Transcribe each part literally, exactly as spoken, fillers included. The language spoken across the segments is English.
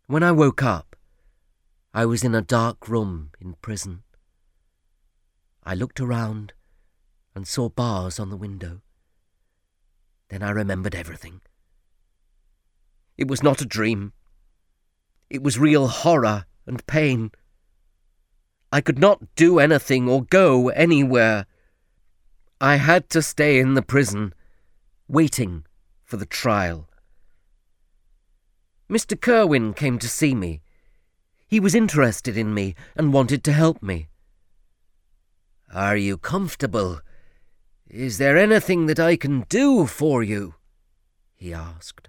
When I woke up, I was in a dark room in prison. I looked around and saw bars on the window. Then I remembered everything. It was not a dream. It was real horror and pain. I could not do anything or go anywhere. I had to stay in the prison, waiting for the trial. Mister Kerwin came to see me. He was interested in me and wanted to help me. "Are you comfortable? Is there anything that I can do for you?" he asked.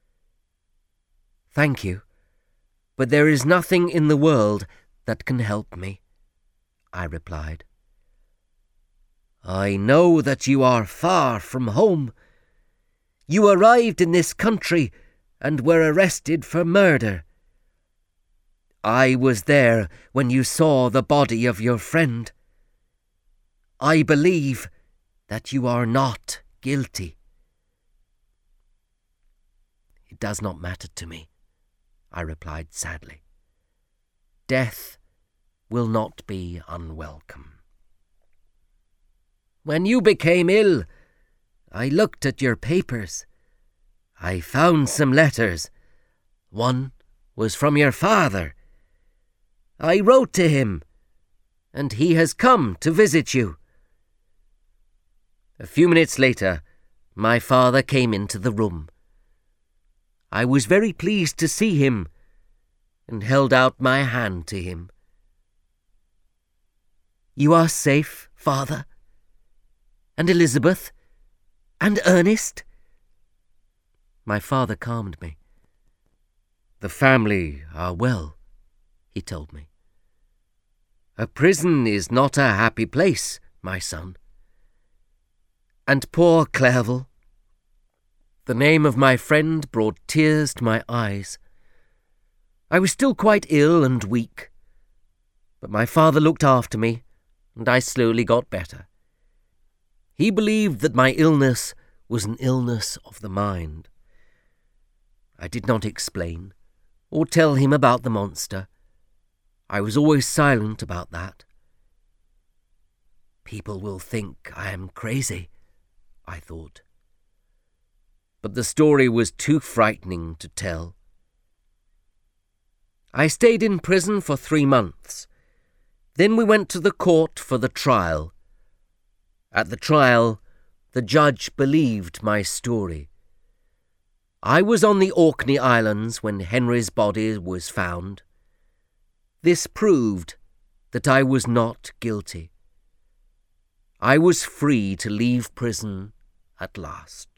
"Thank you, but there is nothing in the world that can help me," I replied. "I know that you are far from home. You arrived in this country and were arrested for murder. I was there when you saw the body of your friend. I believe that you are not guilty." "It does not matter to me," I replied sadly. "Death will not be unwelcome. When you became ill, I looked at your papers. I found some letters. One was from your father. I wrote to him, and he has come to visit you." A few minutes later, my father came into the room. I was very pleased to see him and held out my hand to him. "You are safe, Father? And Elizabeth? And Ernest?" My father calmed me. "The family are well," he told me. "A prison is not a happy place, my son. And poor Clerval." The name of my friend brought tears to my eyes. I was still quite ill and weak, but my father looked after me, and I slowly got better. He believed that my illness was an illness of the mind. I did not explain or tell him about the monster. I was always silent about that. "People will think I am crazy," I thought. But the story was too frightening to tell. I stayed in prison for three months. Then we went to the court for the trial. At the trial, the judge believed my story. I was on the Orkney Islands when Henry's body was found. This proved that I was not guilty. I was free to leave prison at last.